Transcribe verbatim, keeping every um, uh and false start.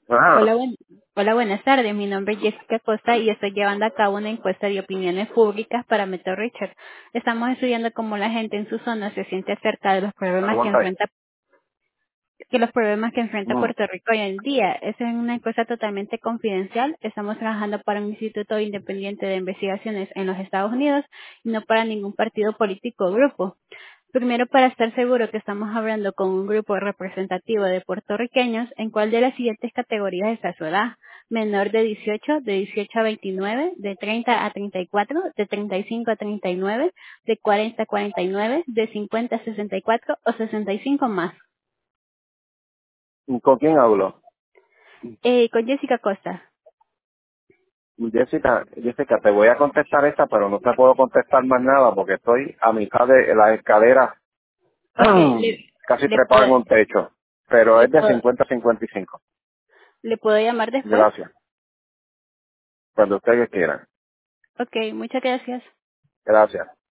Ajá. Hola, buen- Hola, buenas tardes. Mi nombre es Jessica Costa y estoy llevando a cabo una encuesta de opiniones públicas para Metro Richard. Estamos estudiando cómo la gente en su zona se siente acerca de los problemas que Aguanta ahí. enfrenta que los problemas que enfrenta Mm. Puerto Rico hoy en día. Esa es una encuesta totalmente confidencial. Estamos trabajando para un instituto independiente de investigaciones en los Estados Unidos y no para ningún partido político o grupo. Primero, para estar seguro que estamos hablando con un grupo representativo de puertorriqueños, ¿en cuál de las siguientes categorías está su edad? Menor de dieciocho, de dieciocho a veintinueve, de treinta a treinta y cuatro, de treinta y cinco a treinta y nueve, de cuarenta a cuarenta y nueve, de cincuenta a sesenta y cuatro o sesenta y cinco más. ¿Con quién hablo? Eh, con Jessica Costa. Jessica, Jessica, te voy a contestar esta, pero no te puedo contestar más nada porque estoy a mitad de la escalera, Ok, le, casi le trepado puedo, en un techo, pero le es de puedo, cincuenta a cincuenta y cinco. le puedo llamar después. Gracias. Cuando ustedes quieran. Ok, muchas gracias. Gracias.